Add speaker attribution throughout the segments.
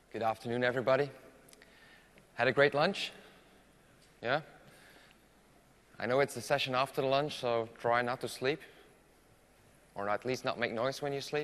Speaker 1: Good afternoon, everybody. Had a great lunch? Yeah? I know it's the session after the lunch, so try not to sleep. Or at least not make noise when you sleep.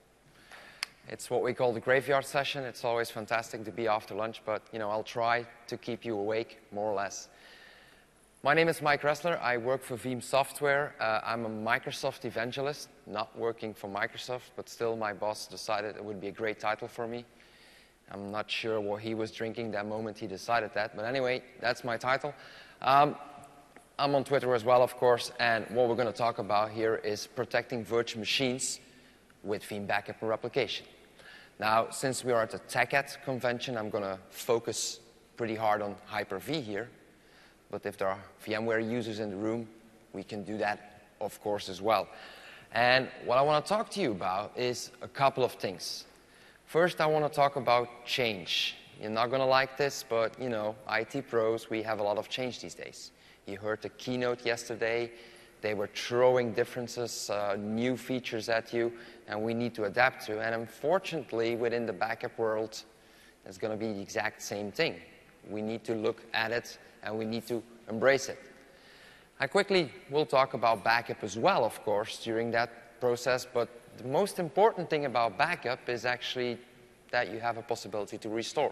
Speaker 1: It's what we call the graveyard session. It's always fantastic to be after lunch, but I'll try to keep you awake, more or less. My name is Mike Ressler. I work for Veeam Software. I'm a Microsoft evangelist, not working for Microsoft, but still my boss decided it would be a great title for me. I'm not sure what he was drinking that moment he decided that, but anyway, that's my title. I'm on Twitter as well, of course, and what we're going to talk about here is protecting virtual machines with Veeam Backup and Replication. Now, since we are at the TechEd convention, I'm going to focus pretty hard on Hyper-V here, but if there are VMware users in the room, we can do that, of course, as well. And what I want to talk to you about is a couple of things. First, I want to talk about change. You're not going to like this, but, IT pros, we have a lot of change these days. You heard the keynote yesterday. They were throwing differences, new features at you, and we need to adapt to. And unfortunately, within the backup world, it's going to be the exact same thing. We need to look at it, and we need to embrace it. I quickly will talk about backup as well, of course, during that process, but the most important thing about backup is actually that you have a possibility to restore.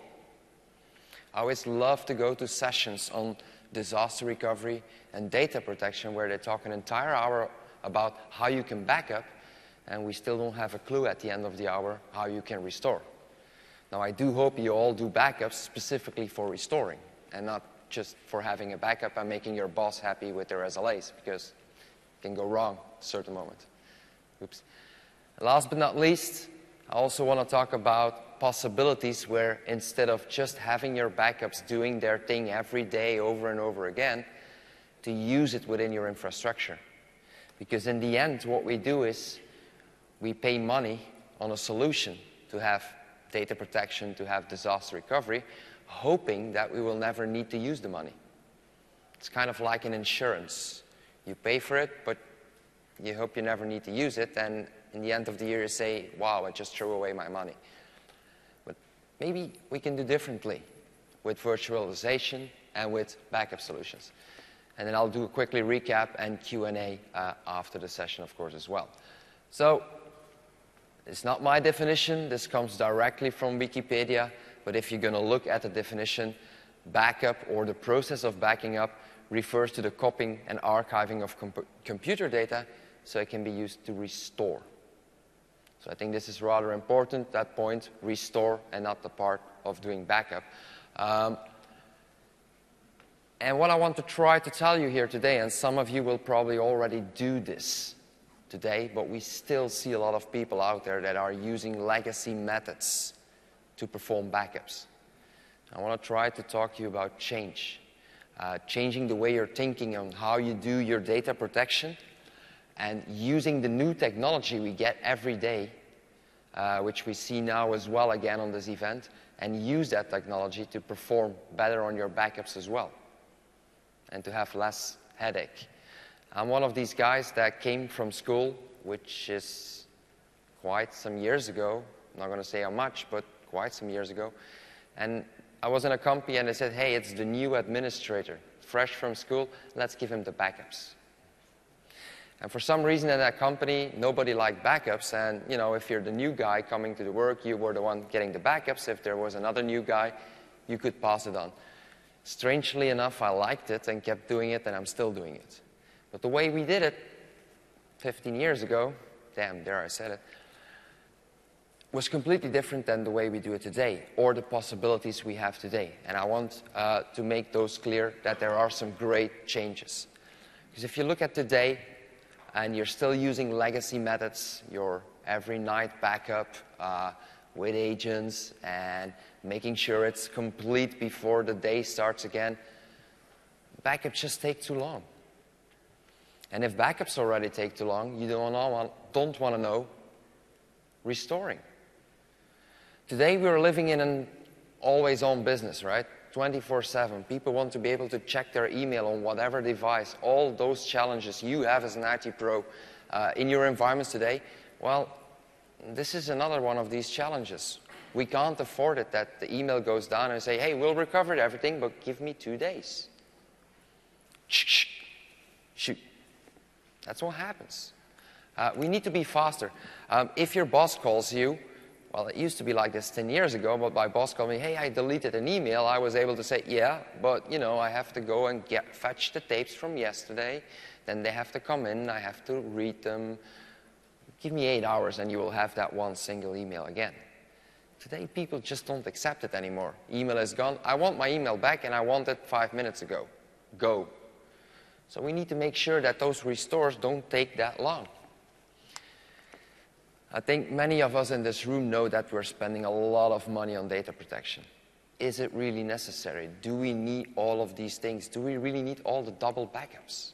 Speaker 1: I always love to go to sessions on disaster recovery and data protection where they talk an entire hour about how you can back up, and we still don't have a clue at the end of the hour how you can restore. Now, I do hope you all do backups specifically for restoring and not just for having a backup and making your boss happy with their SLAs, because it can go wrong at a certain moment. Oops. Last but not least, I also want to talk about possibilities where instead of just having your backups doing their thing every day over and over again, to use it within your infrastructure. Because in the end, what we do is we pay money on a solution to have data protection, to have disaster recovery, hoping that we will never need to use the money. It's kind of like an insurance. You pay for it, but you hope you never need to use it, and in the end of the year you say, wow, I just threw away my money. But maybe we can do differently with virtualization and with backup solutions. And then I'll do a quickly recap and Q&A after the session, of course, as well. So, it's not my definition. This comes directly from Wikipedia. But if you're going to look at the definition, backup or the process of backing up refers to the copying and archiving of computer data so it can be used to restore. So I think this is rather important, that point, restore, and not the part of doing backup. And what I want to try to tell you here today, and some of you will probably already do this today, but we still see a lot of people out there that are using legacy methods to perform backups. I want to try to talk to you about change. Changing the way you're thinking on how you do your data protection and using the new technology we get every day, which we see now as well again on this event, and use that technology to perform better on your backups as well and to have less headache. I'm one of these guys that came from school, which is quite some years ago. I'm not going to say how much, but quite some years ago. And I was in a company and they said, hey, it's the new administrator, fresh from school, let's give him the backups. And for some reason in that company, nobody liked backups. And, if you're the new guy coming to the work, you were the one getting the backups. If there was another new guy, you could pass it on. Strangely enough, I liked it and kept doing it, and I'm still doing it. But the way we did it 15 years ago, damn, there I said it, was completely different than the way we do it today, or the possibilities we have today. And I want to make those clear that there are some great changes. Because if you look at today, and you're still using legacy methods, your every night backup with agents and making sure it's complete before the day starts again, backups just take too long. And if backups already take too long, you don't want to know restoring. Today we're living in an always-on business, right? 24/7. People want to be able to check their email on whatever device. All those challenges you have as an IT pro in your environments today, well, this is another one of these challenges. We can't afford it that the email goes down and say, hey, we'll recover everything, but give me 2 days. Shoot. That's what happens. We need to be faster. If your boss calls you, well, it used to be like this 10 years ago, but my boss called me, hey, I deleted an email. I was able to say, yeah, but, you know, I have to go and fetch the tapes from yesterday. Then they have to come in. I have to read them. Give me 8 hours and you will have that one single email again. Today, people just don't accept it anymore. Email is gone. I want my email back and I want it 5 minutes ago. Go. So we need to make sure that those restores don't take that long. I think many of us in this room know that we're spending a lot of money on data protection. Is it really necessary? Do we need all of these things? Do we really need all the double backups?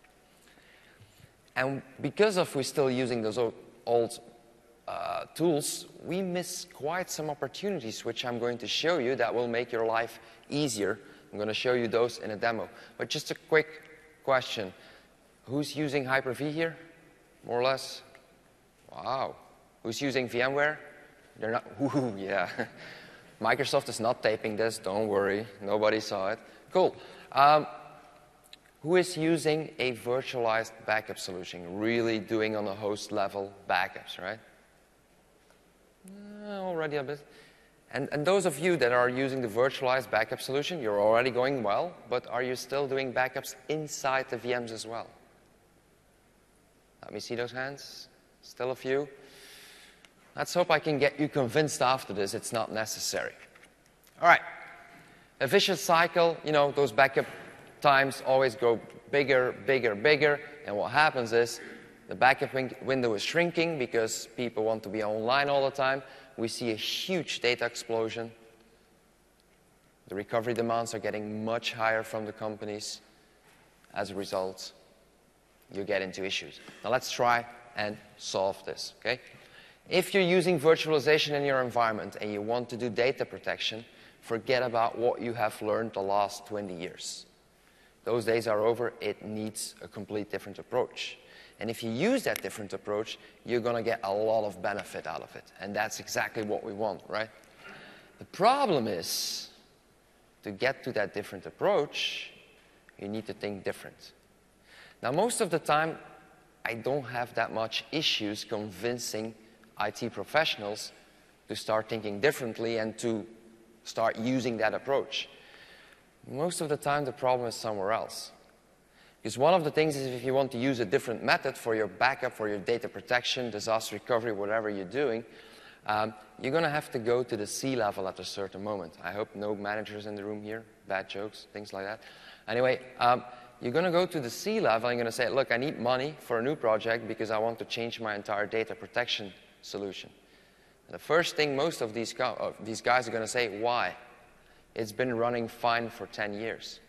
Speaker 1: And because we're still using those old tools, we miss quite some opportunities, which I'm going to show you that will make your life easier. I'm going to show you those in a demo. But just a quick question. Who's using Hyper-V here? More or less? Wow. Who's using VMware? They're not. Ooh, yeah. Microsoft is not taping this. Don't worry. Nobody saw it. Cool. Who is using a virtualized backup solution? Really doing on a host level backups, right? Already a bit. And those of you that are using the virtualized backup solution, you're already going well, but are you still doing backups inside the VMs as well? Let me see those hands. Still a few. Let's hope I can get you convinced after this it's not necessary. All right. A vicious cycle, you know, those backup times always go bigger, bigger, bigger. And what happens is the backup window is shrinking because people want to be online all the time. We see a huge data explosion. The recovery demands are getting much higher from the companies. As a result, you get into issues. Now let's try and solve this, okay? If you're using virtualization in your environment and you want to do data protection, forget about what you have learned the last 20 years. Those days are over. It needs a complete different approach. And if you use that different approach, you're going to get a lot of benefit out of it. And that's exactly what we want, right? The problem is, to get to that different approach, you need to think different. Now, most of the time, I don't have that much issues convincing IT professionals to start thinking differently and to start using that approach. Most of the time, the problem is somewhere else. Because one of the things is if you want to use a different method for your backup, for your data protection, disaster recovery, whatever you're doing, you're going to have to go to the C-level at a certain moment. I hope no managers in the room here, bad jokes, things like that. Anyway, you're going to go to the C-level and you're going to say, look, I need money for a new project because I want to change my entire data protection solution. And the first thing most of these guys are going to say, why? It's been running fine for 10 years.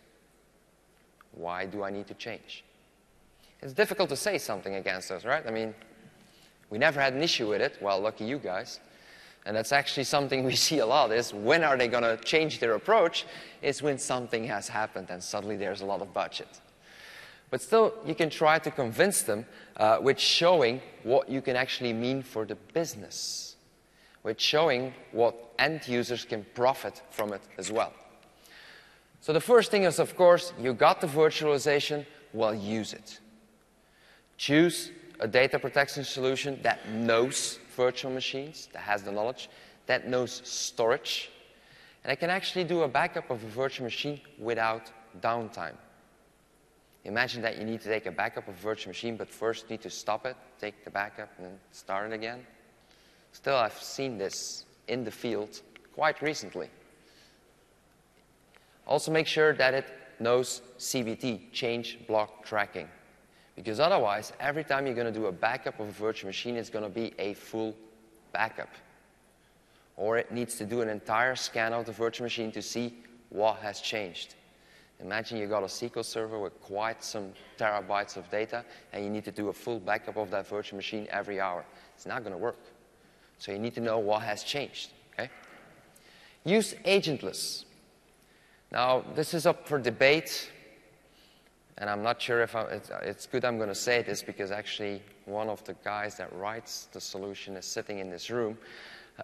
Speaker 1: Why do I need to change? It's difficult to say something against us, right? I mean, we never had an issue with it. Well, lucky you guys. And that's actually something we see a lot is when are they going to change their approach? It's when something has happened and suddenly there's a lot of budget. But still, you can try to convince them with showing what you can actually mean for the business, with showing what end users can profit from it as well. So the first thing is, of course, you got the virtualization, well, use it. Choose a data protection solution that knows virtual machines, that has the knowledge, that knows storage, and it can actually do a backup of a virtual machine without downtime. Imagine that you need to take a backup of a virtual machine, but first need to stop it, take the backup, and then start it again. Still, I've seen this in the field quite recently. Also make sure that it knows CBT, change block tracking. Because otherwise, every time you're going to do a backup of a virtual machine, it's going to be a full backup. Or it needs to do an entire scan of the virtual machine to see what has changed. Imagine you got a SQL server with quite some terabytes of data, and you need to do a full backup of that virtual machine every hour. It's not going to work. So you need to know what has changed. Okay? Use agentless. Now, this is up for debate, and I'm not sure if it's good I'm going to say this because actually one of the guys that writes the solution is sitting in this room.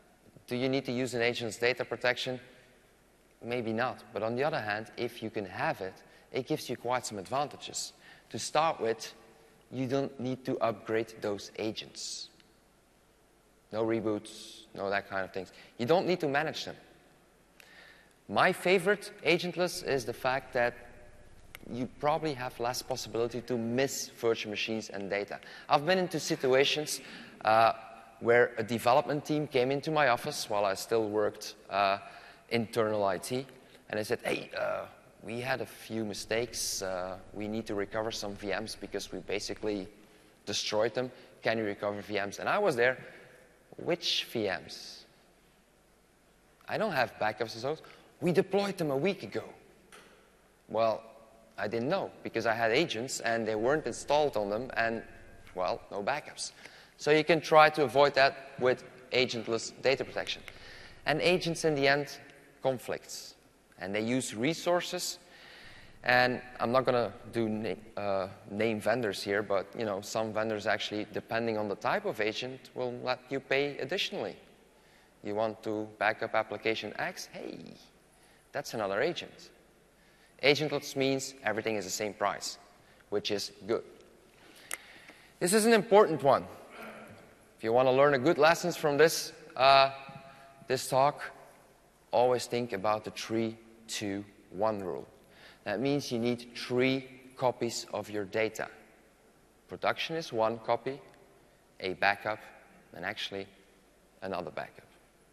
Speaker 1: Do you need to use an agent's data protection? Maybe not. But on the other hand, if you can have it, it gives you quite some advantages. To start with, you don't need to upgrade those agents. No reboots, no that kind of things. You don't need to manage them. My favorite agentless is the fact that you probably have less possibility to miss virtual machines and data. I've been into situations where a development team came into my office while I still worked internal IT, and they said, hey, we had a few mistakes. We need to recover some VMs because we basically destroyed them. Can you recover VMs? And I was there. Which VMs? I don't have backups of those. We deployed them a week ago. Well, I didn't know because I had agents and they weren't installed on them and, well, no backups. So you can try to avoid that with agentless data protection. And agents, in the end, conflicts. And they use resources. And I'm not going to do name vendors here, but some vendors actually, depending on the type of agent, will let you pay additionally. You want to back up application X? Hey, that's another agent. Agentless means everything is the same price, which is good. This is an important one. If you want to learn a good lessons from this talk, always think about the 3-2-1 rule. That means you need 3 copies of your data. Production is 1 copy, a backup, and actually another backup.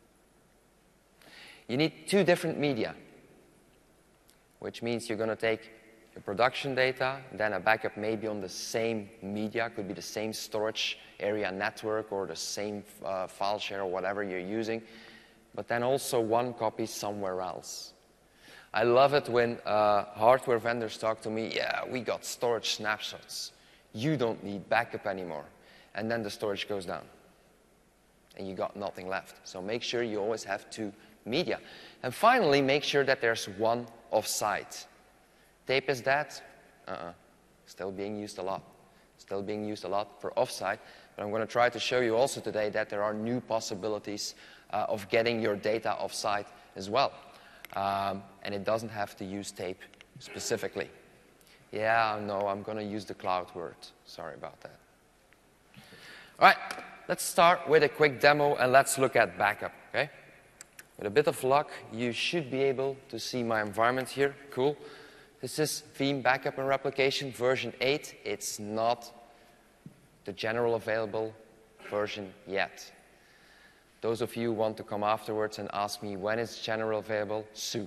Speaker 1: You need 2 different media, which means you're going to take your production data, then a backup maybe on the same media, could be the same storage area network or the same file share or whatever you're using, but then also 1 copy somewhere else. I love it when hardware vendors talk to me, yeah, we got storage snapshots. You don't need backup anymore. And then the storage goes down. And you got nothing left. So make sure you always have 2 media. And finally, make sure that there's 1 offsite. Tape is dead? Still being used a lot. Still being used a lot for offsite. But I'm going to try to show you also today that there are new possibilities of getting your data offsite as well. And it doesn't have to use tape specifically. Yeah, no, I'm going to use the cloud word. Sorry about that. All right, let's start with a quick demo and let's look at backup, okay? With a bit of luck, you should be able to see my environment here. Cool. This is Veeam Backup and Replication version 8. It's not the general available version yet. Those of you who want to come afterwards and ask me when it's general available, soon.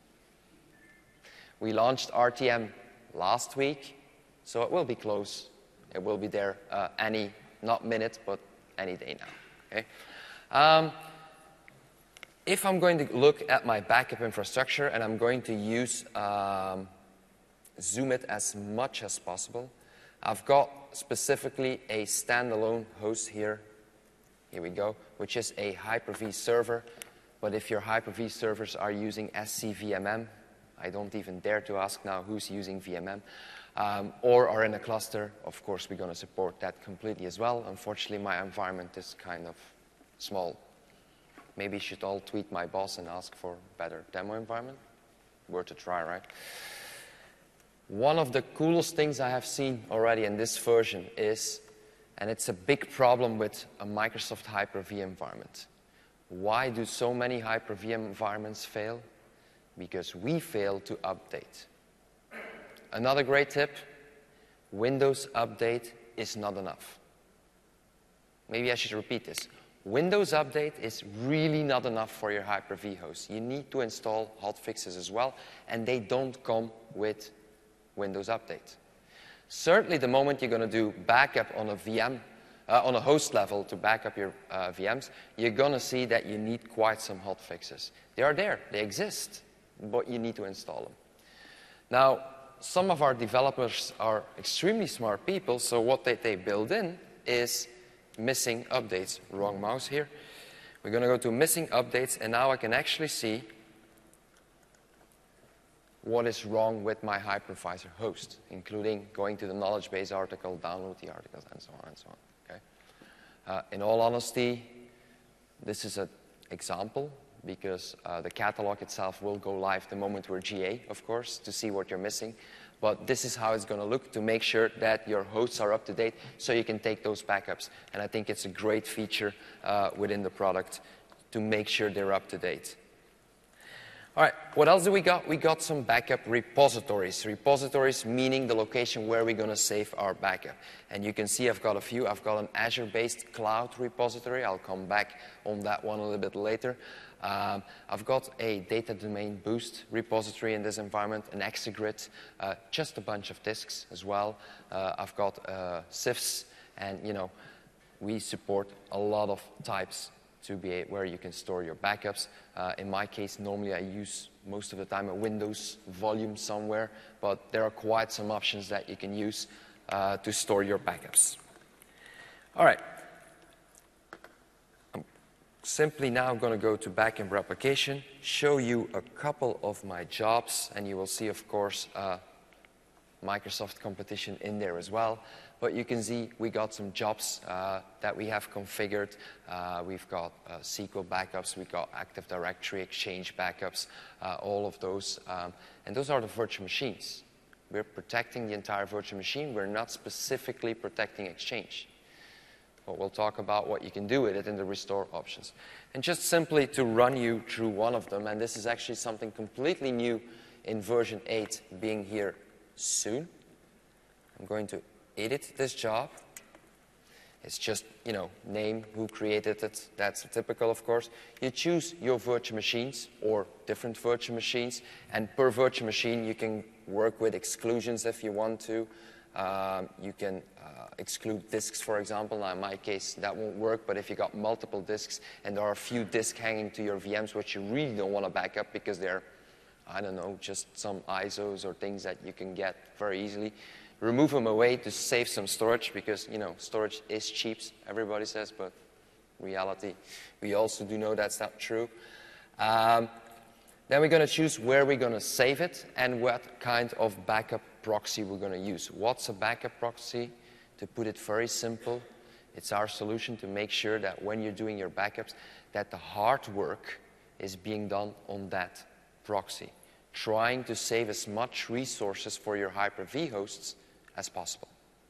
Speaker 1: We launched RTM last week, so it will be close. It will be there not minute, but any day now. Okay? If I'm going to look at my backup infrastructure and I'm going to use zoom it as much as possible, I've got specifically a standalone host here. Here we go, which is a Hyper-V server. But if your Hyper-V servers are using SCVMM, I don't even dare to ask now who's using VMM, or are in a cluster, of course we're going to support that completely as well. Unfortunately, my environment is kind of small. Maybe you should all tweet my boss and ask for a better demo environment. Worth a try, right? One of the coolest things I have seen already in this version is, and it's a big problem with a Microsoft Hyper-V environment. Why do so many Hyper-V environments fail? Because we fail to update. Another great tip, Windows Update is not enough. Maybe I should repeat this. Windows Update is really not enough for your Hyper-V host. You need to install hotfixes as well, and they don't come with Windows Update. Certainly, the moment you're going to do backup on a VM, on a host level to back up your VMs, you're going to see that you need quite some hotfixes. They are there, they exist, but you need to install them. Now, some of our developers are extremely smart people, so what they build in is missing updates. Wrong mouse here. We're going to go to missing updates, and now I can actually see what is wrong with my hypervisor host, including going to the knowledge base article, download the articles, and so on and so on. Okay? In all honesty, this is a example, because the catalog itself will go live the moment we're GA, of course, to see what you're missing. But this is how it's going to look to make sure that your hosts are up to date so you can take those backups. And I think it's a great feature within the product to make sure they're up to date. All right, what else do we got? We got some backup repositories. Repositories meaning the location where we're going to save our backup. And you can see I've got a few. I've got an Azure-based cloud repository. I'll come back on that one a little bit later. I've got a data domain boost repository in this environment, an Exegrid, just a bunch of disks as well. I've got CIFS, and we support a lot of types to be where you can store your backups. In my case, normally I use most of the time a Windows volume somewhere, but there are quite some options that you can use to store your backups. All right. I'm simply now going to go to Backup Replication, show you a couple of my jobs, and you will see, of course, Microsoft competition in there as well. But you can see we got some jobs that we have configured. We've got SQL backups, we've got Active Directory, Exchange backups, all of those. And those are the virtual machines. We're protecting the entire virtual machine. We're not specifically protecting Exchange. But we'll talk about what you can do with it in the restore options. And just simply to run you through one of them, and this is actually something completely new in version 8 being here soon. I'm going to edit this job. It's just, name, who created it. That's typical, of course. You choose your virtual machines or different virtual machines. And per virtual machine, you can work with exclusions if you want to. You can exclude disks, for example. Now, in my case, that won't work. But if you got multiple disks and there are a few disks hanging to your VMs which you really don't want to back up because they're, I don't know, just some ISOs or things that you can get very easily, remove them away to save some storage because, storage is cheap, everybody says, but in reality, we also do know that's not true. Then we're going to choose where we're going to save it and what kind of backup proxy we're going to use. What's a backup proxy? To put it very simple, it's our solution to make sure that when you're doing your backups, that the hard work is being done on that proxy, trying to save as much resources for your Hyper-V hosts as possible.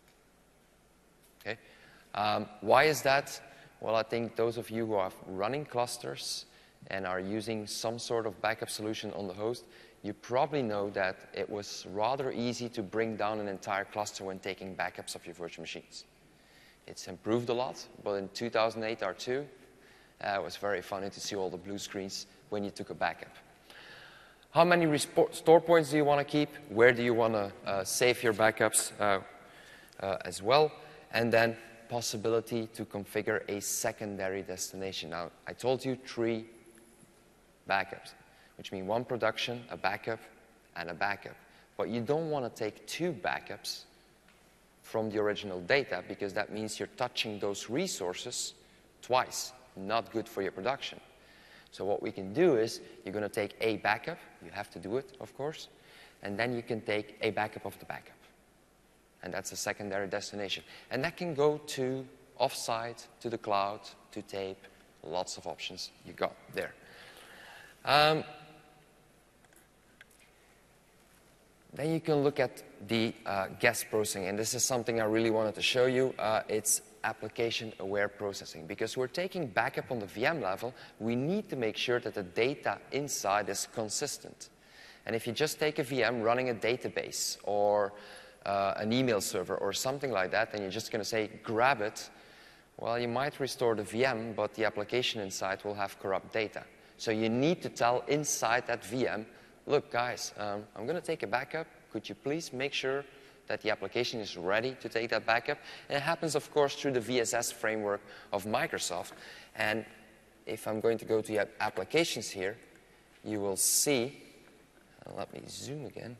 Speaker 1: Okay? Why is that? Well, I think those of you who are running clusters and are using some sort of backup solution on the host, you probably know that it was rather easy to bring down an entire cluster when taking backups of your virtual machines. It's improved a lot, but in 2008 R2, it was very funny to see all the blue screens when you took a backup. How many store points do you want to keep? Where do you want to save your backups as well? And then possibility to configure a secondary destination. Now, I told you 3 backups, which mean 1 production, a backup, and a backup. But you don't want to take 2 backups from the original data because that means you're touching those resources twice. Not good for your production. So what we can do is you're going to take a backup. You have to do it, of course. And then you can take a backup of the backup. And that's a secondary destination. And that can go to offsite, to the cloud, to tape. Lots of options you got there. Then you can look at the guest processing. And this is something I really wanted to show you. It's application-aware processing. Because we're taking backup on the VM level, we need to make sure that the data inside is consistent. And if you just take a VM running a database or an email server or something like that, and you're just going to say, grab it, well, you might restore the VM, but the application inside will have corrupt data. So you need to tell inside that VM, look, guys, I'm going to take a backup. Could you please make sure that the application is ready to take that backup? And it happens, of course, through the VSS framework of Microsoft. And if I'm going to go to the applications here, you will see, let me zoom again.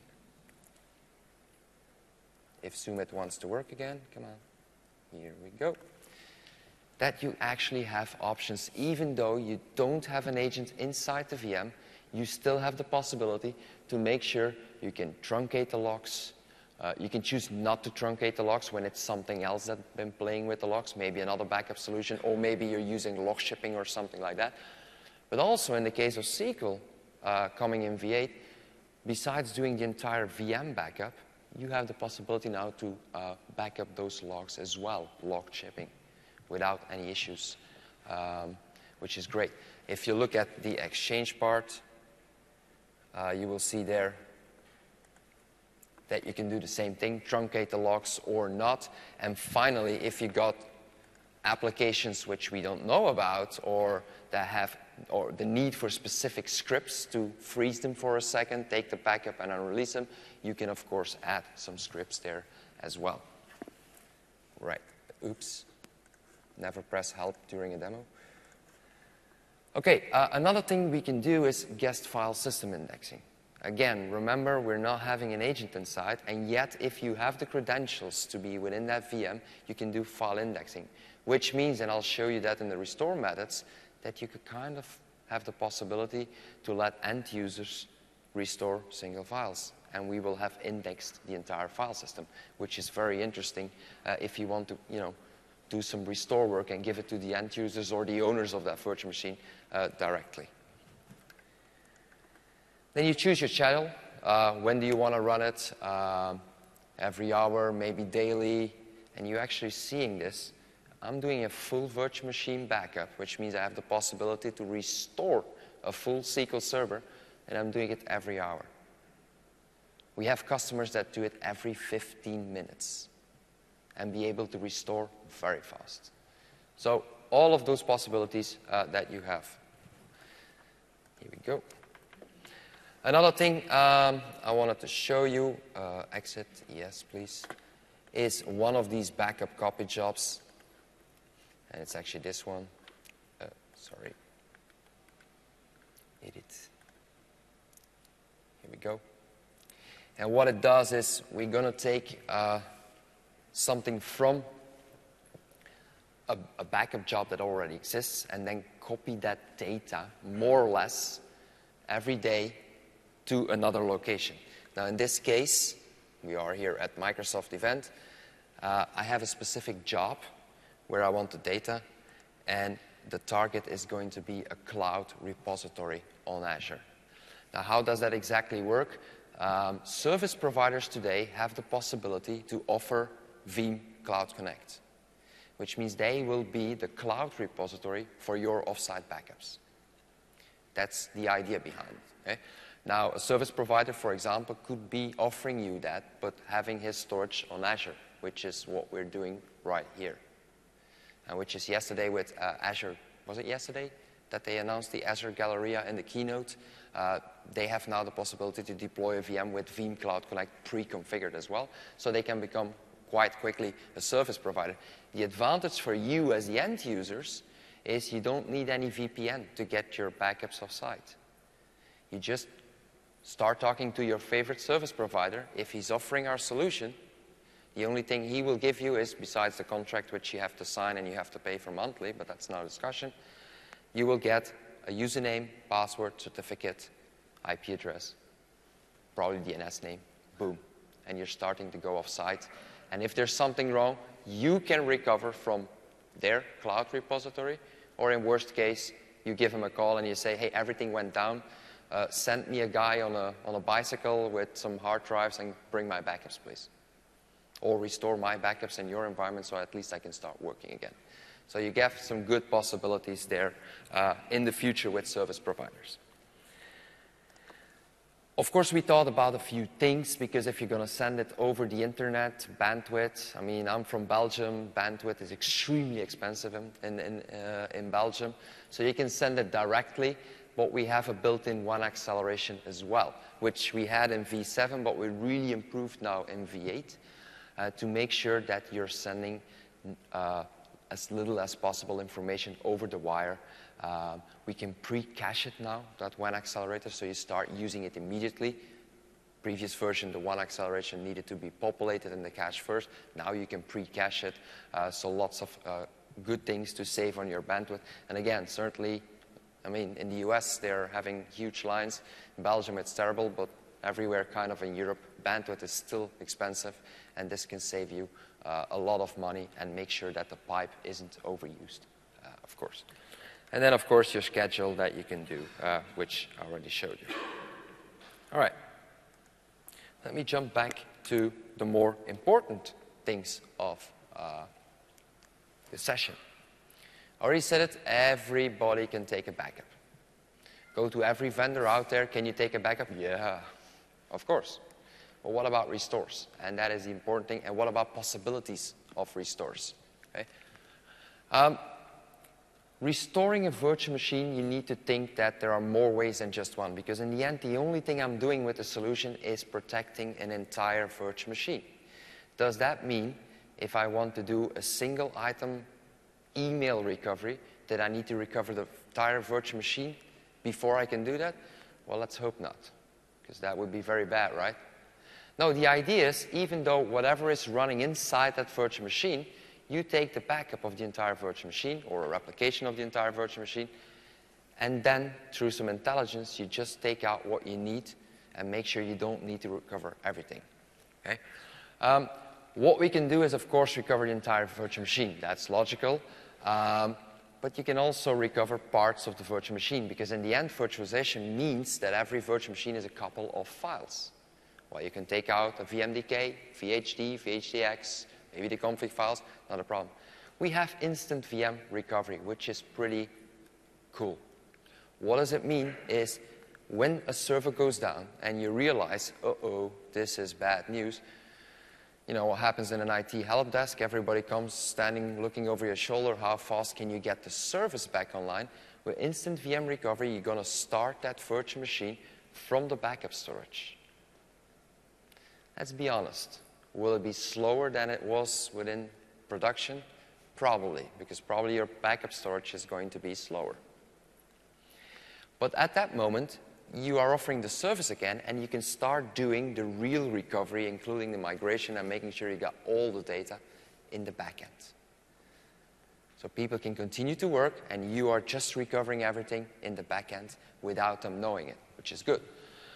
Speaker 1: If ZoomIt wants to work again, come on, here we go. That you actually have options. Even though you don't have an agent inside the VM, you still have the possibility to make sure you can truncate the logs. You can choose not to truncate the logs when it's something else that's been playing with the logs, maybe another backup solution, or maybe you're using log shipping or something like that. But also in the case of SQL coming in V8, besides doing the entire VM backup, you have the possibility now to back up those logs as well, log shipping, without any issues, which is great. If you look at the Exchange part, you will see there that you can do the same thing, truncate the logs or not. And finally, if you got applications which we don't know about or that have or the need for specific scripts to freeze them for a second, take the backup and unrelease them, you can of course add some scripts there as well. Right, oops, never press help during a demo. Okay, another thing we can do is guest file system indexing. Again, remember, we're not having an agent inside, and yet if you have the credentials to be within that VM, you can do file indexing, which means, and I'll show you that in the restore methods, that you could kind of have the possibility to let end users restore single files. And we will have indexed the entire file system, which is very interesting if you want to, do some restore work and give it to the end users or the owners of that virtual machine directly. Then you choose your schedule. When do you want to run it? Every hour, maybe daily. And you're actually seeing this. I'm doing a full virtual machine backup, which means I have the possibility to restore a full SQL server, and I'm doing it every hour. We have customers that do it every 15 minutes and be able to restore very fast. So all of those possibilities that you have. Here we go. Another thing I wanted to show you, exit, yes please, is one of these backup copy jobs. And it's actually this one. Sorry. Edit. Here we go. And what it does is we're going to take something from a backup job that already exists and then copy that data, more or less, every day to another location. Now, in this case, we are here at Microsoft event. I have a specific job where I want the data, and the target is going to be a cloud repository on Azure. Now, how does that exactly work? Service providers today have the possibility to offer Veeam Cloud Connect, which means they will be the cloud repository for your offsite backups. That's the idea behind it. Okay? Now, a service provider, for example, could be offering you that, but having his storage on Azure, which is what we're doing right here. Which is yesterday with Azure. Was it yesterday that they announced the Azure Galleria in the keynote? They have now the possibility to deploy a VM with Veeam Cloud Connect pre-configured as well, so they can become quite quickly a service provider. The advantage for you as the end users is you don't need any VPN to get your backups offsite. You just start talking to your favorite service provider. If he's offering our solution, the only thing he will give you is, besides the contract which you have to sign and you have to pay for monthly, but that's not a discussion, you will get a username, password, certificate, IP address, probably DNS name, boom. And you're starting to go off-site. And if there's something wrong, you can recover from their cloud repository, or in worst case, you give him a call and you say, hey, everything went down. Send me a guy on a bicycle with some hard drives and bring my backups, please. Or restore my backups in your environment so at least I can start working again. So you get some good possibilities there in the future with service providers. Of course, we thought about a few things, because if you're going to send it over the internet, bandwidth, I mean, I'm from Belgium, bandwidth is extremely expensive in Belgium. So you can send it directly, but we have a built-in one acceleration as well, which we had in V7, but we really improved now in V8 to make sure that you're sending as little as possible information over the wire. We can pre-cache it now, that one accelerator, so you start using it immediately. Previous version, the one acceleration needed to be populated in the cache first. Now you can pre-cache it, so lots of good things to save on your bandwidth. And again, certainly, I mean, in the US, they're having huge lines. In Belgium, it's terrible, but everywhere kind of in Europe, bandwidth is still expensive, and this can save you a lot of money and make sure that the pipe isn't overused, of course. And then, of course, your schedule that you can do, which I already showed you. All right. Let me jump back to the more important things of the session. I already said it, everybody can take a backup. Go to every vendor out there, can you take a backup? Yeah, of course. But what about restores? And that is the important thing. And what about possibilities of restores? Okay? Restoring a virtual machine, you need to think that there are more ways than just one, because in the end, the only thing I'm doing with the solution is protecting an entire virtual machine. Does that mean if I want to do a single item email recovery, that I need to recover the entire virtual machine before I can do that? Well, let's hope not, because that would be very bad, right? No, the idea is, even though whatever is running inside that virtual machine, you take the backup of the entire virtual machine or a replication of the entire virtual machine, and then through some intelligence, you just take out what you need and make sure you don't need to recover everything. Okay? What we can do is, of course, recover the entire virtual machine. That's logical. But you can also recover parts of the virtual machine, because in the end, virtualization means that every virtual machine is a couple of files. Well, you can take out a VMDK, VHD, VHDX, maybe the config files, not a problem. We have instant VM recovery, which is pretty cool. What does it mean is, when a server goes down and you realize, uh-oh, this is bad news, you know what happens in an IT help desk? Everybody comes standing, looking over your shoulder. How fast can you get the service back online? With instant VM recovery, you're going to start that virtual machine from the backup storage. Let's be honest. Will it be slower than it was within production? Probably, because probably your backup storage is going to be slower. But at that moment, you are offering the service again, and you can start doing the real recovery, including the migration and making sure you got all the data in the back end. So people can continue to work, and you are just recovering everything in the back end without them knowing it, which is good.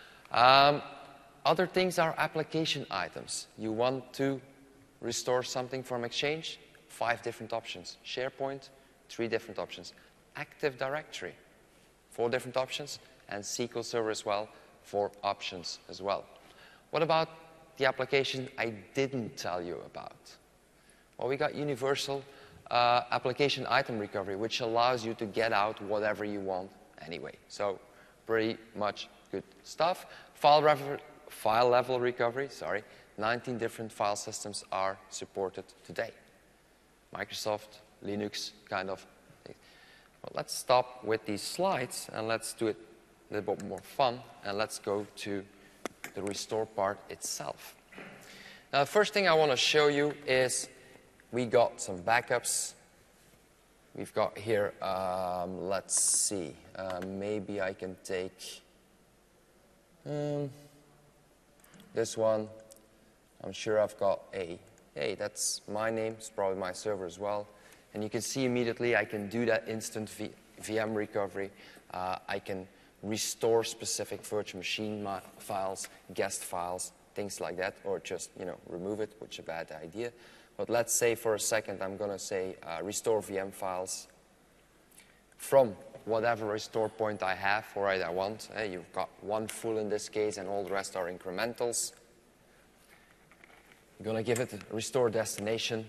Speaker 1: Other things are application items. You want to restore something from Exchange? 5 different options. SharePoint, 3 different options. Active Directory, 4 different options. And SQL Server as well, 4 options as well. What about the application I didn't tell you about? Well, we got universal application item recovery, which allows you to get out whatever you want anyway. So pretty much good stuff. File level recovery, 19 different file systems are supported today. Microsoft, Linux kind of thing. Well, let's stop with these slides and let's do it a little bit more fun, and let's go to the restore part itself. Now, the first thing I want to show you is we got some backups. We've got here, let's see, maybe I can take this one. I'm sure I've got hey, that's my name, it's probably my server as well. And you can see immediately I can do that instant VM recovery. I can restore specific virtual machine files, guest files, things like that, or just remove it, which is a bad idea. But let's say for a second I'm going to say restore VM files from whatever restore point I have or I want. You've got one full in this case, and all the rest are incrementals. I'm going to give it a restore destination.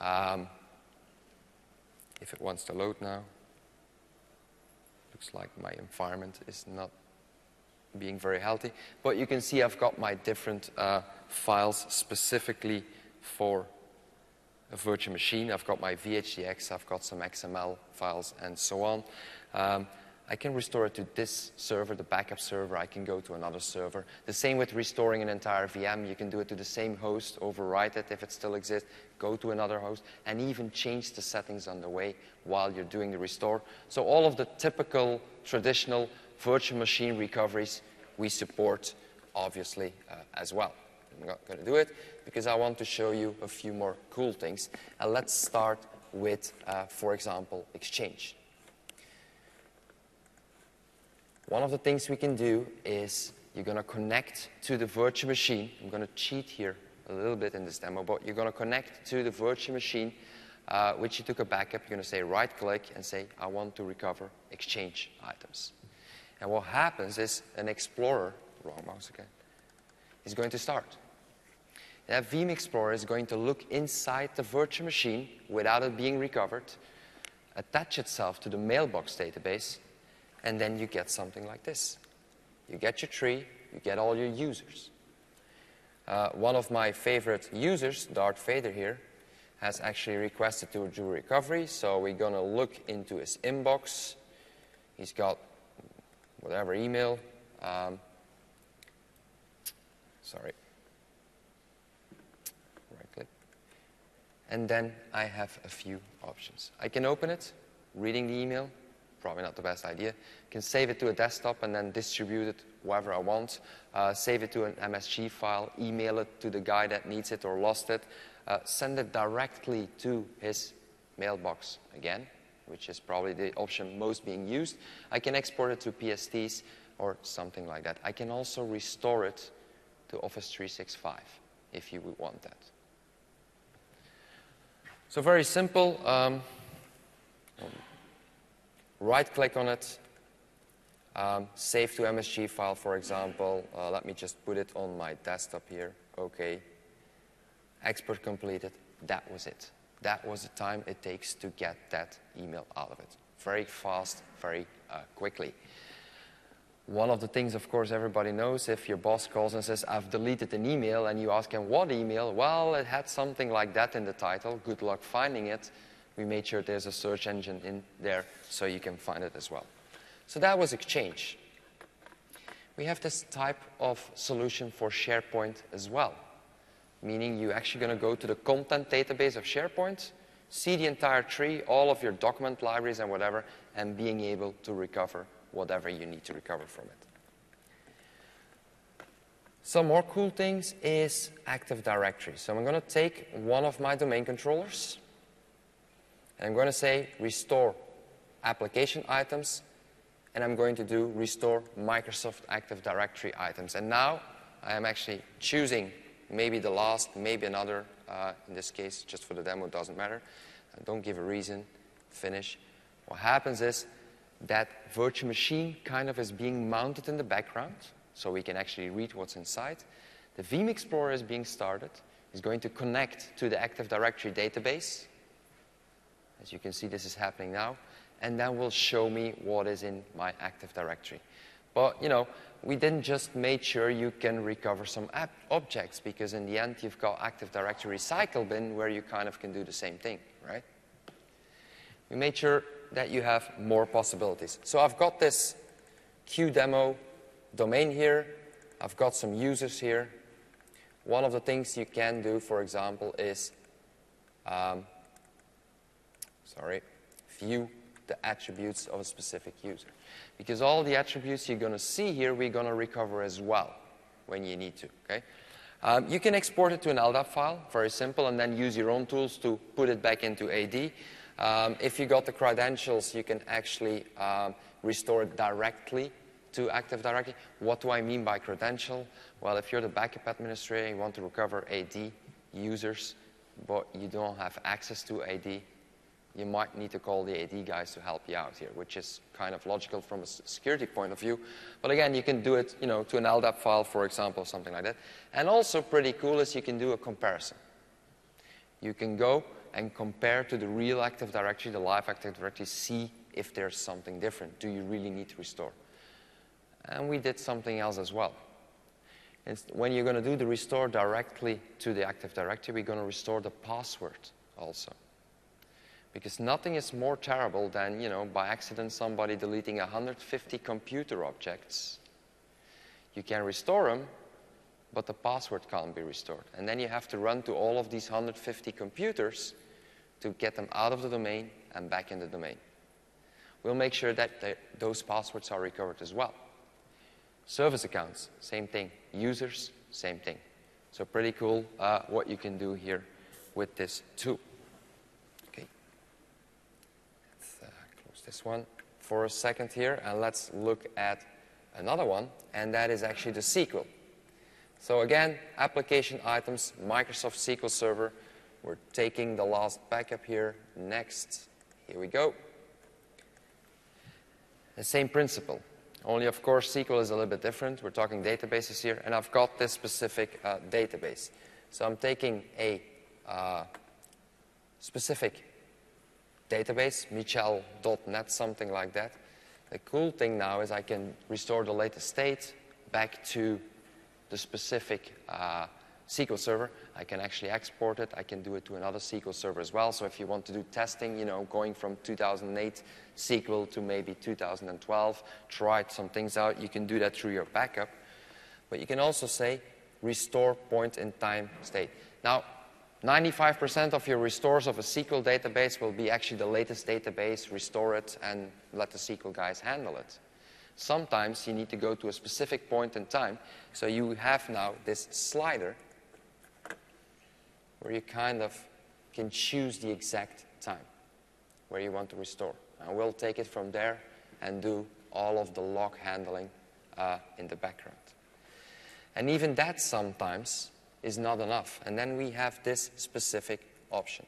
Speaker 1: If it wants to load now. Looks like my environment is not being very healthy. But you can see I've got my different files specifically for a virtual machine. I've got my VHDX, I've got some XML files, and so on. I can restore it to this server, the backup server. I can go to another server. The same with restoring an entire VM. You can do it to the same host, overwrite it if it still exists, go to another host, and even change the settings on the way while you're doing the restore. So all of the typical, traditional virtual machine recoveries we support, obviously, as well. I'm not going to do it because I want to show you a few more cool things. And let's start with, for example, Exchange. One of the things we can do is you're going to connect to the virtual machine. I'm going to cheat here a little bit in this demo, but you're going to connect to the virtual machine which you took a backup, you're going to say right-click and say, I want to recover Exchange items. And what happens is an Explorer, wrong mouse again, is going to start. That Veeam Explorer is going to look inside the virtual machine without it being recovered, attach itself to the mailbox database, and then you get something like this. You get your tree, you get all your users. One of my favorite users, Darth Vader here, has actually requested to do recovery, so we're going to look into his inbox. He's got whatever email. Sorry. Right-click. And then I have a few options. I can open it, reading the email, probably not the best idea. I can save it to a desktop and then distribute it wherever I want. Save it to an MSG file, email it to the guy that needs it or lost it. Send it directly to his mailbox again, which is probably the option most being used. I can export it to PSTs or something like that. I can also restore it to Office 365 if you would want that. So very simple. Right-click on it, save to MSG file, for example. Let me just put it on my desktop here. OK. Export completed. That was it. That was the time it takes to get that email out of it. Very fast, very quickly. One of the things, of course, everybody knows, if your boss calls and says, I've deleted an email, and you ask him, what email? Well, it had something like that in the title. Good luck finding it. We made sure there's a search engine in there so you can find it as well. So that was Exchange. We have this type of solution for SharePoint as well, meaning you're actually going to go to the content database of SharePoint, see the entire tree, all of your document libraries and whatever, and being able to recover whatever you need to recover from it. Some more cool things is Active Directory. So I'm going to take one of my domain controllers, and I'm going to say restore application items, and I'm going to do restore Microsoft Active Directory items. And now I am actually choosing maybe the last, maybe another. In this case, just for the demo, it doesn't matter. Don't give a reason. Finish. What happens is that virtual machine kind of is being mounted in the background, so we can actually read what's inside. The Veeam Explorer is being started. It's going to connect to the Active Directory database. As you can see, this is happening now. And then will show me what is in my Active Directory. But, you know, we didn't just make sure you can recover some objects, because in the end, you've got Active Directory Recycle Bin where you kind of can do the same thing, right? We made sure that you have more possibilities. So I've got this QDemo domain here. I've got some users here. One of the things you can do, for example, is view the attributes of a specific user. Because all the attributes you're going to see here, we're going to recover as well when you need to. Okay? You can export it to an LDAP file, very simple, and then use your own tools to put it back into AD. If you got the credentials, you can actually restore it directly to Active Directory. What do I mean by credential? Well, if you're the backup administrator and you want to recover AD users, but you don't have access to AD, you might need to call the AD guys to help you out here, which is kind of logical from a security point of view. But again, you can do it, you know, to an LDAP file, for example, something like that. And also pretty cool is you can do a comparison. You can go and compare to the real Active Directory, the live Active Directory, see if there's something different. Do you really need to restore? And we did something else as well. When you're going to do the restore directly to the Active Directory, we're going to restore the password also. Because nothing is more terrible than, you know, by accident somebody deleting 150 computer objects. You can restore them, but the password can't be restored. And then you have to run to all of these 150 computers to get them out of the domain and back in the domain. We'll make sure that those passwords are recovered as well. Service accounts, same thing. Users, same thing. So pretty cool what you can do here with this tool. Okay. Let's close this one for a second here, and let's look at another one, and that is actually the SQL. So again, application items, Microsoft SQL Server, We're taking the last backup here. Next. Here we go. The same principle. Only, of course, SQL is a little bit different. We're talking databases here. And I've got this specific database. So I'm taking a specific database, Michel.net, something like that. The cool thing now is I can restore the latest state back to the specific SQL server. I can actually export it. I can do it to another SQL server as well. So if you want to do testing, you know, going from 2008 SQL to maybe 2012, try some things out, you can do that through your backup. But you can also say restore point-in-time state. Now, 95% of your restores of a SQL database will be actually the latest database, restore it, and let the SQL guys handle it. Sometimes you need to go to a specific point in time, so you have now this slider where you kind of can choose the exact time where you want to restore. And we'll take it from there and do all of the log handling in the background. And even that sometimes is not enough. And then we have this specific option.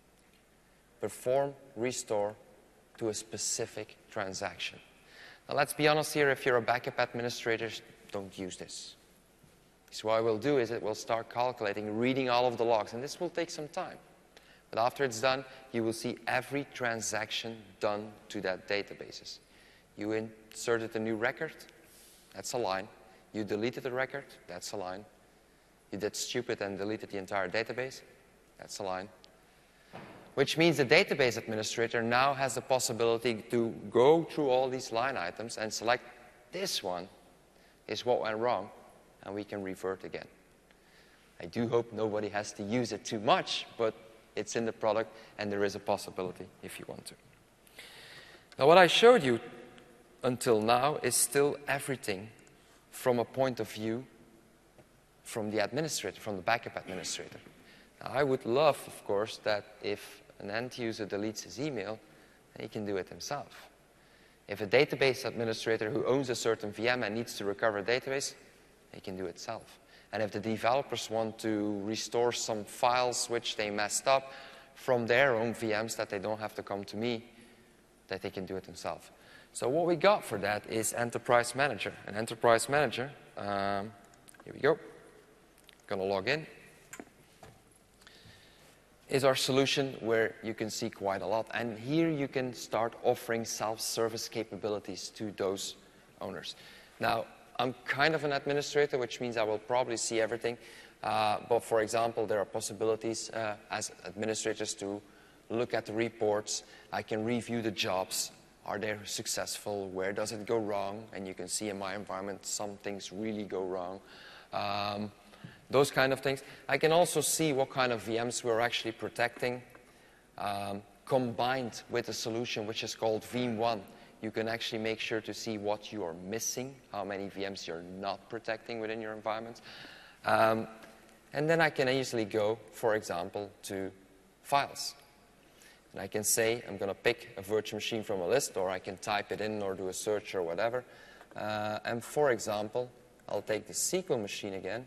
Speaker 1: Perform restore to a specific transaction. Now let's be honest here, if you're a backup administrator, don't use this. So what I will do is it will start calculating, reading all of the logs, and this will take some time. But after it's done, you will see every transaction done to that databases. You inserted a new record, that's a line. You deleted the record, that's a line. You did stupid and deleted the entire database, that's a line. Which means the database administrator now has the possibility to go through all these line items and select this one is what went wrong, and we can revert again. I do hope nobody has to use it too much, but it's in the product and there is a possibility if you want to. Now what I showed you until now is still everything from a point of view from the administrator, from the backup administrator. Now, I would love, of course, that if an end user deletes his email, he can do it himself. If a database administrator who owns a certain VM and needs to recover a database, he can do it himself. And if the developers want to restore some files which they messed up from their own VMs, that they don't have to come to me, that they can do it themselves. So what we got for that is Enterprise Manager. And Enterprise Manager, here we go. Going to log in, is our solution where you can see quite a lot. And here you can start offering self-service capabilities to those owners. Now, I'm kind of an administrator, which means I will probably see everything. But for example, there are possibilities as administrators to look at the reports. I can review the jobs. Are they successful? Where does it go wrong? And you can see in my environment, some things really go wrong. Those kind of things. I can also see what kind of VMs we're actually protecting. Combined with a solution which is called VM1, you can actually make sure to see what you are missing, how many VMs you're not protecting within your environment. And then I can easily go, for example, to files. And I can say, I'm going to pick a virtual machine from a list, or I can type it in or do a search or whatever. And for example, I'll take the SQL machine again.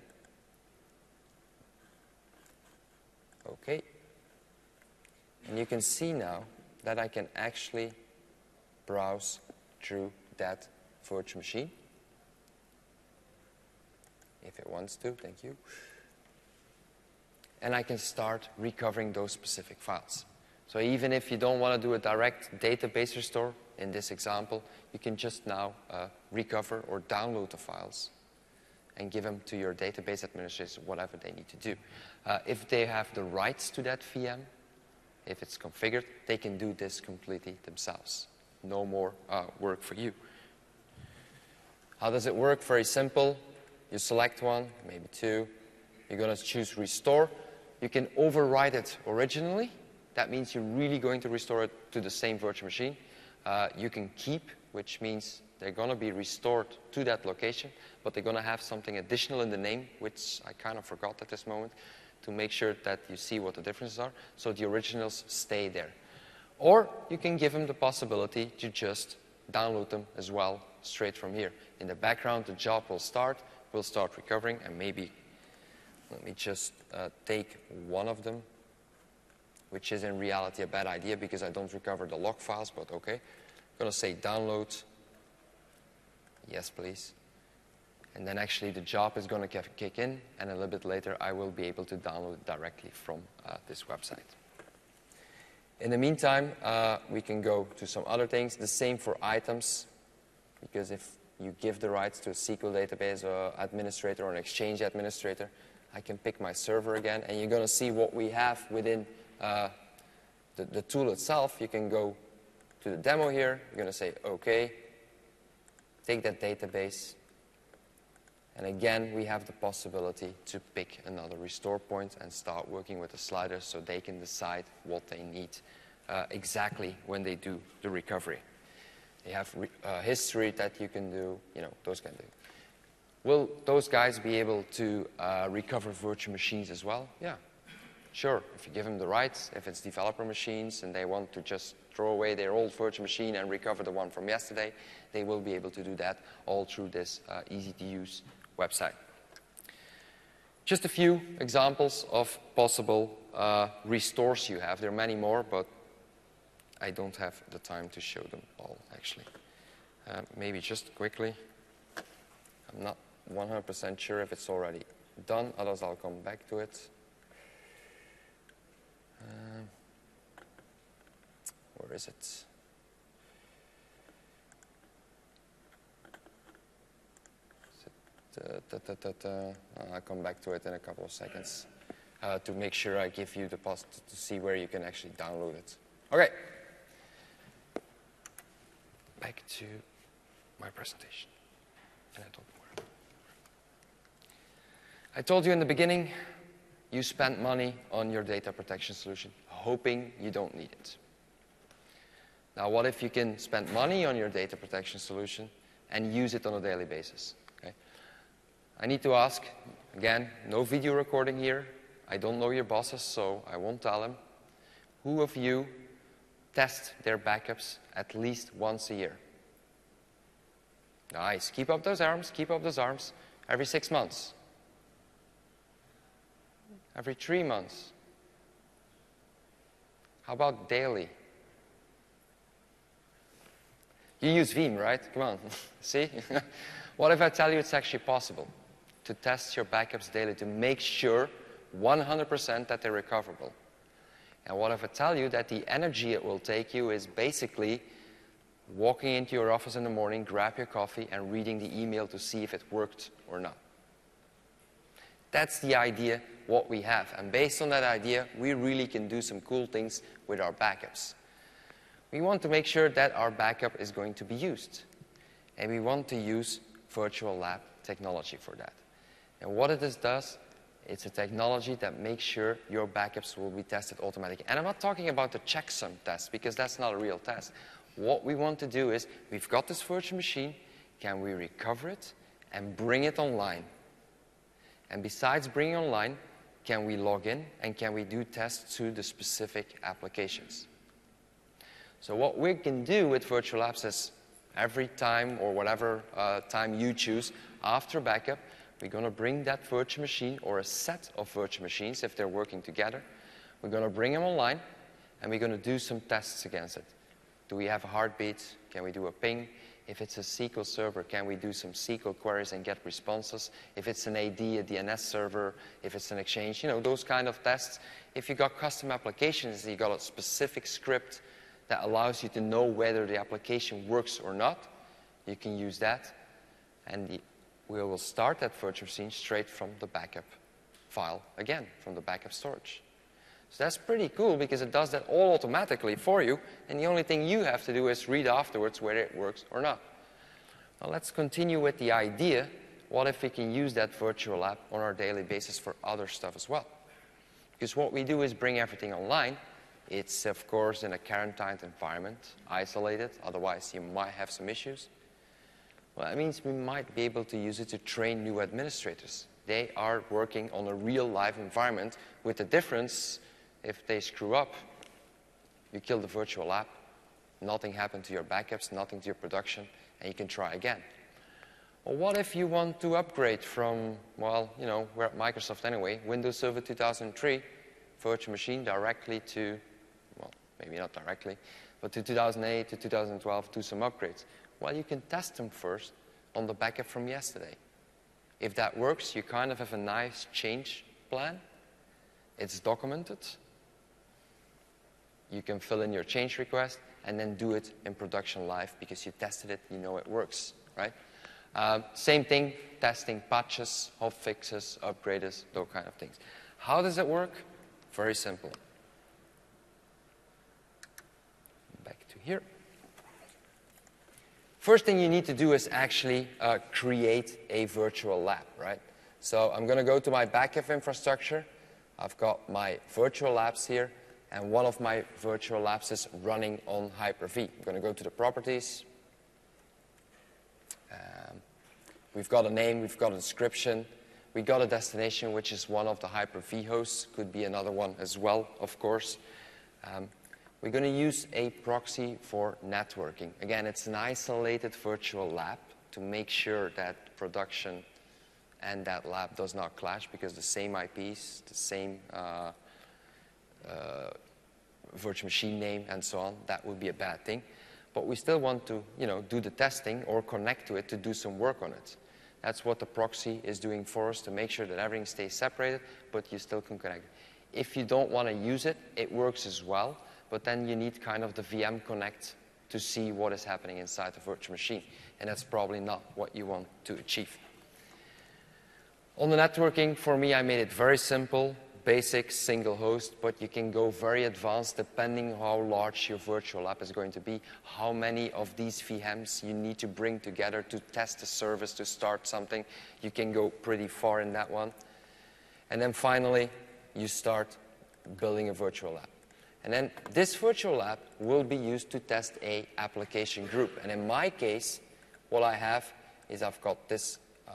Speaker 1: Okay. And you can see now that I can actually browse through that virtual machine. If it wants to, thank you. And I can start recovering those specific files. So even if you don't want to do a direct database restore, in this example, you can just now recover or download the files and give them to your database administrators, whatever they need to do. If they have the rights to that VM, if it's configured, they can do this completely themselves. No more work for you. How does it work? Very simple. You select one, maybe two. You're going to choose restore. You can override it originally. That means you're really going to restore it to the same virtual machine. You can keep, which means they're going to be restored to that location, but they're going to have something additional in the name, which I kind of forgot at this moment, to make sure that you see what the differences are, so the originals stay there. Or you can give them the possibility to just download them as well, straight from here. In the background, the job will start recovering, and maybe, let me just take one of them. which is in reality a bad idea because I don't recover the log files, but okay. I'm going to say download. Yes, please. And then actually the job is going to kick in, and a little bit later I will be able to download it directly from this website. In the meantime, we can go to some other things. The same for items, because if you give the rights to a SQL database administrator or an Exchange administrator, I can pick my server again, and you're going to see what we have within the tool itself. You can go to the demo here. You're going to say, OK, take that database. And again, we have the possibility to pick another restore point and start working with the sliders so they can decide what they need exactly when they do the recovery. They have history that you can do, those kind of things. Will those guys be able to recover virtual machines as well? Yeah, sure. If you give them the rights, if it's developer machines and they want to just throw away their old virtual machine and recover the one from yesterday, they will be able to do that all through this easy-to-use website. Just a few examples of possible restores you have. There are many more, but I don't have the time to show them all, actually. Maybe just quickly. I'm not 100% sure if it's already done, otherwise I'll come back to it. Where is it? I'll come back to it in a couple of seconds to make sure I give you the post to see where you can actually download it. Okay. Back to my presentation. And I told you in the beginning, you spent money on your data protection solution, hoping you don't need it. Now, what if you can spend money on your data protection solution and use it on a daily basis? Okay. I need to ask, again, no video recording here. I don't know your bosses, so I won't tell them. Who of you test their backups at least once a year? Nice. Keep up those arms. Keep up those arms. Every 6 months. Every 3 months. How about daily? You use Veeam, right? Come on. See? What if I tell you it's actually possible to test your backups daily to make sure 100% that they're recoverable? And what if I tell you that the energy it will take you is basically walking into your office in the morning, grab your coffee, and reading the email to see if it worked or not? That's the idea, what we have. And based on that idea, we really can do some cool things with our backups. We want to make sure that our backup is going to be used. And we want to use virtual lab technology for that. And what it does, it's a technology that makes sure your backups will be tested automatically. And I'm not talking about the checksum test, because that's not a real test. What we want to do is, we've got this virtual machine, can we recover it and bring it online? And besides bringing online, can we log in and can we do tests to the specific applications? So what we can do with virtual labs is every time or whatever time you choose after backup, we're going to bring that virtual machine or a set of virtual machines if they're working together. We're going to bring them online and we're going to do some tests against it. Do we have a heartbeat? Can we do a ping? If it's a SQL server, can we do some SQL queries and get responses? If it's an AD, a DNS server, if it's an Exchange, those kind of tests. If you got custom applications, you got a specific script that allows you to know whether the application works or not, you can use that. And we will start that virtual machine straight from the backup file, again, from the backup storage. So that's pretty cool because it does that all automatically for you, and the only thing you have to do is read afterwards whether it works or not. Now let's continue with the idea, what if we can use that virtual lab on our daily basis for other stuff as well? Because what we do is bring everything online. It's, of course, in a quarantined environment, isolated, otherwise you might have some issues. Well, that means we might be able to use it to train new administrators. They are working on a real live environment with the difference, if they screw up, you kill the virtual lab, nothing happened to your backups, nothing to your production, and you can try again. Or what if you want to upgrade from, well, we're at Microsoft anyway, Windows Server 2003 virtual machine directly to, well, maybe not directly, but to 2008, to 2012, do some upgrades. Well, you can test them first on the backup from yesterday. If that works, you kind of have a nice change plan. It's documented. You can fill in your change request and then do it in production live because you tested it, you know it works, right? Same thing, testing patches, hot fixes, upgrades, those kind of things. How does it work? Very simple. Back to here. First thing you need to do is actually create a virtual lab, right? So I'm going to go to my backup infrastructure. I've got my virtual labs here, and one of my virtual labs is running on Hyper-V. I'm going to go to the properties. We've got a name, we've got a description. We got a destination, which is one of the Hyper-V hosts. Could be another one as well, of course. We're going to use a proxy for networking. Again, it's an isolated virtual lab to make sure that production and that lab does not clash, because the same IPs, the same virtual machine name, and so on, that would be a bad thing. But we still want to, do the testing or connect to it to do some work on it. That's what the proxy is doing for us, to make sure that everything stays separated, but you still can connect. If you don't want to use it, it works as well, but then you need kind of the VM connect to see what is happening inside the virtual machine, and that's probably not what you want to achieve. On the networking, for me, I made it very simple. Basic single host, but you can go very advanced depending how large your virtual lab is going to be, how many of these VMs you need to bring together to test a service, to start something. You can go pretty far in that one. And then finally, you start building a virtual lab. And then this virtual lab will be used to test a application group. And in my case, what I have is I've got this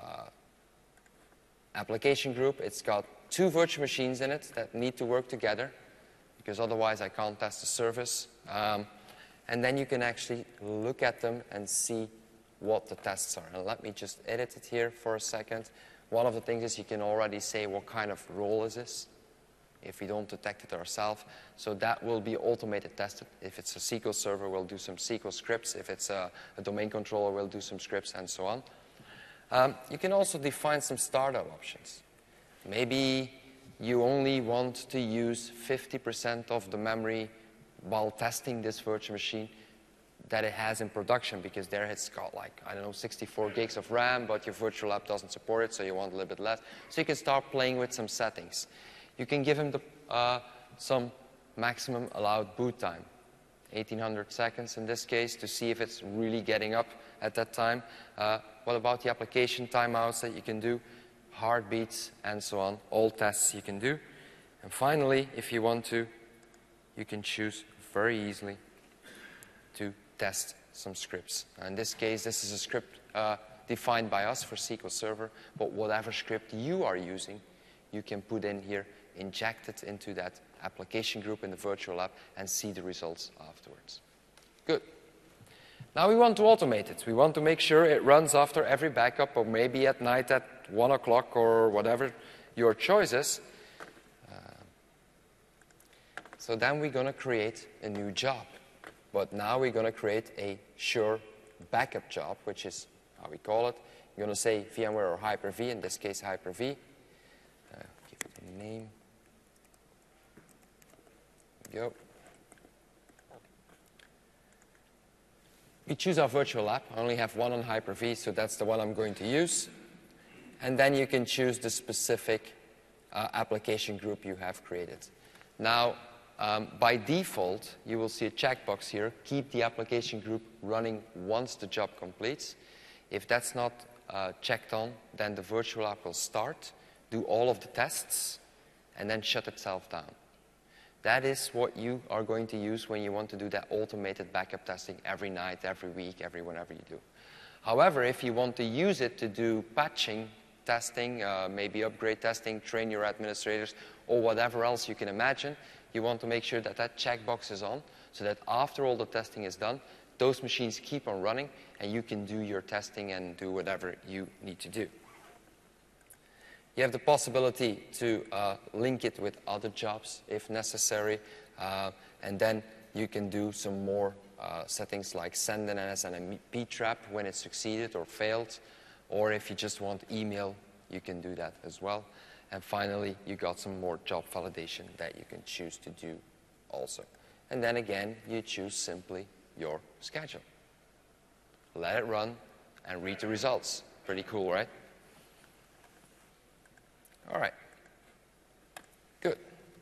Speaker 1: application group. It's got 2 virtual machines in it that need to work together, because otherwise I can't test the service. And then you can actually look at them and see what the tests are. And let me just edit it here for a second. One of the things is you can already say what kind of role is this if we don't detect it ourselves. So that will be automated tested. If it's a SQL server, we'll do some SQL scripts. If it's a domain controller, we'll do some scripts, and so on. You can also define some startup options. Maybe you only want to use 50% of the memory while testing this virtual machine that it has in production, because there it's got 64 gigs of RAM, but your virtual lab doesn't support it, so you want a little bit less. So you can start playing with some settings. You can give him some maximum allowed boot time, 1800 seconds in this case, to see if it's really getting up at that time. What about the application timeouts that you can do? Heartbeats, and so on, all tests you can do. And finally, if you want to, you can choose very easily to test some scripts. In this case, this is a script defined by us for SQL Server, but whatever script you are using, you can put in here, inject it into that application group in the virtual lab, and see the results afterwards. Good. Now we want to automate it. We want to make sure it runs after every backup, or maybe at night at 1 o'clock, or whatever your choice is. So then we're going to create a new job. But now we're going to create a sure backup job, which is how we call it. You're going to say VMware or Hyper-V, in this case Hyper-V. Give it a name. There we go. We choose our virtual lab. I only have one on Hyper-V, so that's the one I'm going to use. And then you can choose the specific application group you have created. Now, by default, you will see a checkbox here, keep the application group running once the job completes. If that's not checked on, then the virtual lab will start, do all of the tests, and then shut itself down. That is what you are going to use when you want to do that automated backup testing every night, every week, whenever you do. However, if you want to use it to do patching, testing, maybe upgrade testing, train your administrators, or whatever else you can imagine, you want to make sure that that checkbox is on, so that after all the testing is done, those machines keep on running, and you can do your testing and do whatever you need to do. You have the possibility to link it with other jobs if necessary, and then you can do some more settings like send an SNMP trap when it succeeded or failed, or if you just want email, you can do that as well. And finally, you got some more job validation that you can choose to do also. And then again, you choose simply your schedule. Let it run and read the results. Pretty cool, right? All right. Good.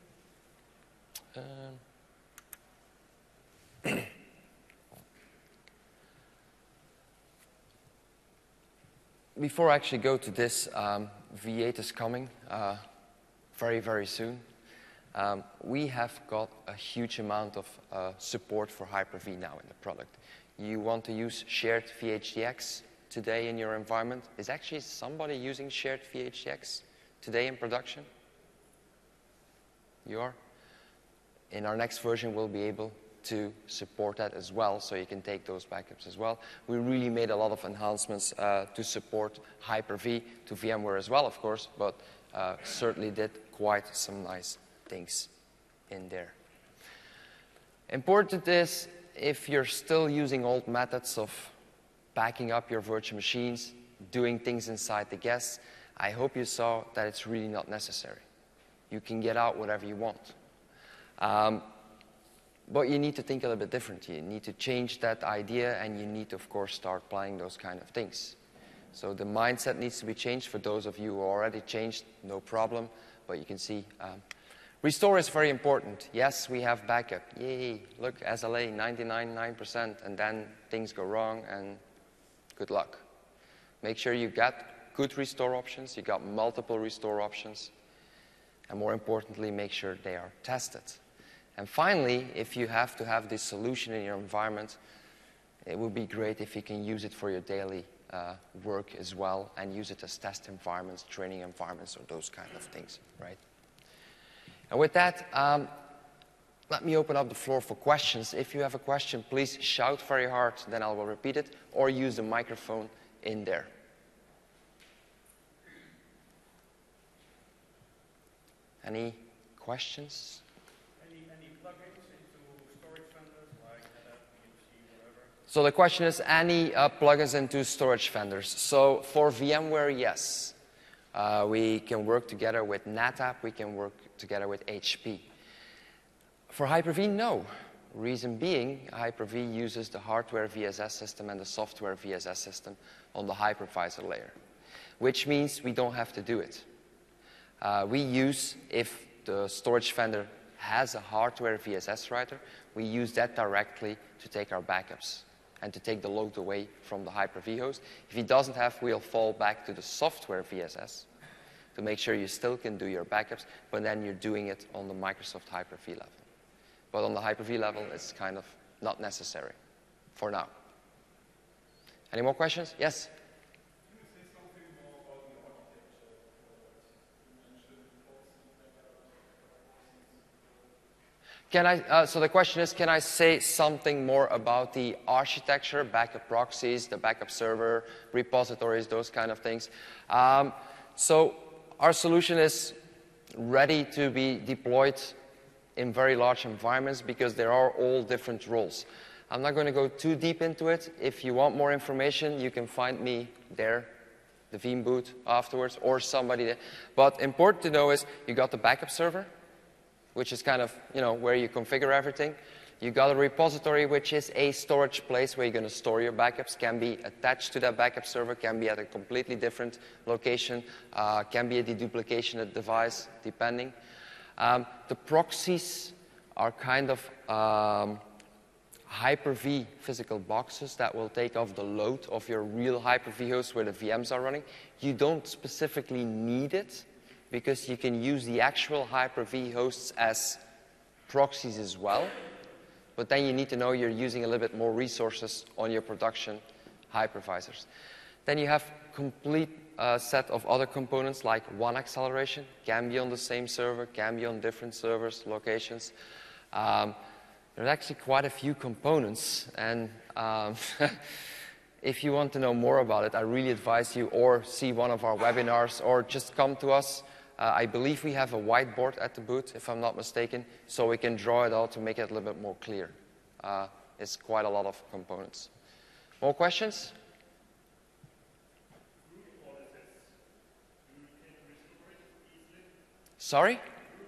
Speaker 1: Before I actually go to this, V8 is coming very, very soon. We have got a huge amount of support for Hyper-V now in the product. You want to use shared VHDX today in your environment? Is actually somebody using shared VHDX today in production? You are? In our next version, we'll be able to support that as well, so you can take those backups as well. We really made a lot of enhancements to support Hyper-V, to VMware as well, of course, but certainly did quite some nice things in there. Important is, if you're still using old methods of backing up your virtual machines, doing things inside the guest, I hope you saw that it's really not necessary. You can get out whatever you want. But you need to think a little bit different. You need to change that idea, and you need to, of course, start applying those kind of things. So the mindset needs to be changed. For those of you who already changed, no problem. But you can see, restore is very important. Yes, we have backup. Yay, look, SLA 99.9%, and then things go wrong, and good luck. Make sure you got good restore options, you got multiple restore options, and more importantly, make sure they are tested. And finally, if you have to have this solution in your environment, it would be great if you can use it for your daily work as well, and use it as test environments, training environments, or those kind of things, right? And with that, let me open up the floor for questions. If you have a question, please shout very hard, then I will repeat it, or use the microphone in there. Any questions?
Speaker 2: Any plugins into storage vendors like NetApp, EMC, whatever?
Speaker 1: So the question is, any plugins into storage vendors? So for VMware, yes. We can work together with NetApp. We can work together with HP. For Hyper-V, no. Reason being, Hyper-V uses the hardware VSS system and the software VSS system on the hypervisor layer, which means we don't have to do it. We use, if the storage vendor has a hardware VSS writer, we use that directly to take our backups and to take the load away from the Hyper-V host. If he doesn't have, we'll fall back to the software VSS to make sure you still can do your backups, but then you're doing it on the Microsoft Hyper-V level. But on the Hyper-V level, it's kind of not necessary for now. Any more questions? Yes? So the question is, can I say something more about the architecture, backup proxies, the backup server, repositories, those kind of things? So our solution is ready to be deployed in very large environments because there are all different roles. I'm not going to go too deep into it. If you want more information, you can find me there, the Veeam booth afterwards, or somebody there. But important to know is you got the backup server, which is kind of, where you configure everything. You got a repository, which is a storage place where you're going to store your backups. Can be attached to that backup server, can be at a completely different location, can be a deduplication device, depending. The proxies are kind of Hyper-V physical boxes that will take off the load of your real Hyper-V host where the VMs are running. You don't specifically need it, because you can use the actual Hyper-V hosts as proxies as well. But then you need to know you're using a little bit more resources on your production hypervisors. Then you have complete set of other components like one acceleration, can be on the same server, can be on different servers, locations. There's actually quite a few components, and if you want to know more about it, I really advise you or see one of our webinars or just come to us. I believe we have a whiteboard at the booth, if I'm not mistaken, so we can draw it out to make it a little bit more clear. It's quite a lot of components. More questions? Sorry?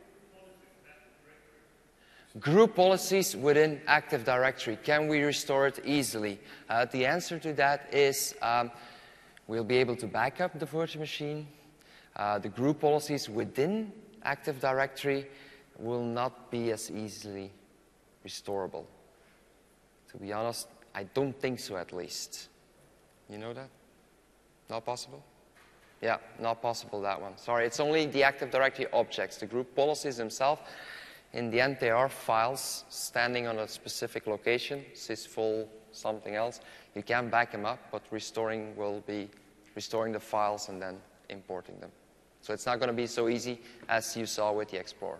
Speaker 1: Group policies within Active Directory. Can we restore it easily? The answer to that is we'll be able to back up the virtual machine. The group policies within Active Directory will not be as easily restorable. To be honest, I don't think so, at least. You know that? Not possible? Yeah, not possible, that one. Sorry, it's only the Active Directory objects. The group policies themselves, in the end, they are files standing on a specific location, sysful, something else. You can back them up, but restoring will be restoring the files and then importing them. So it's not going to be so easy as you saw with the Explorer.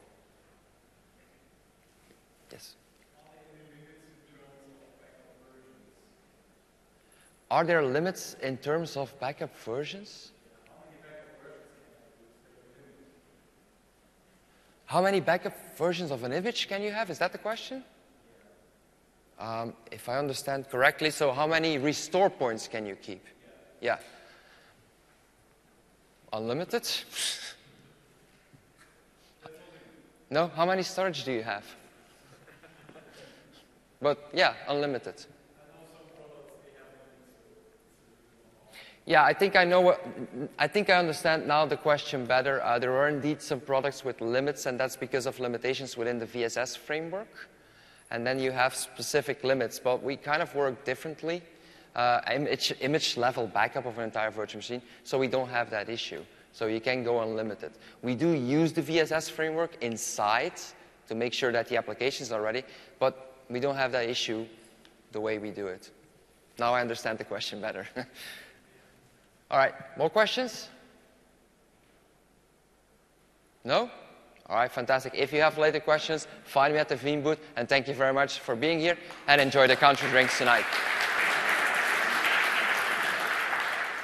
Speaker 1: Yes? Are there limits in terms of backup versions? How many backup versions of an image can you have? Is that the question? If I understand correctly, so how many restore points can you keep? Yeah. Unlimited? No? How many storage do you have? But yeah, unlimited. Yeah, I think I understand now the question better. There are indeed some products with limits, and that's because of limitations within the VSS framework. And then you have specific limits, but we kind of work differently. Image level backup of an entire virtual machine, so we don't have that issue. So you can go unlimited. We do use the VSS framework inside to make sure that the applications are ready, but we don't have that issue the way we do it. Now I understand the question better. All right, more questions? No? All right, fantastic. If you have later questions, find me at the Veeam booth, and thank you very much for being here, and enjoy the country drinks tonight.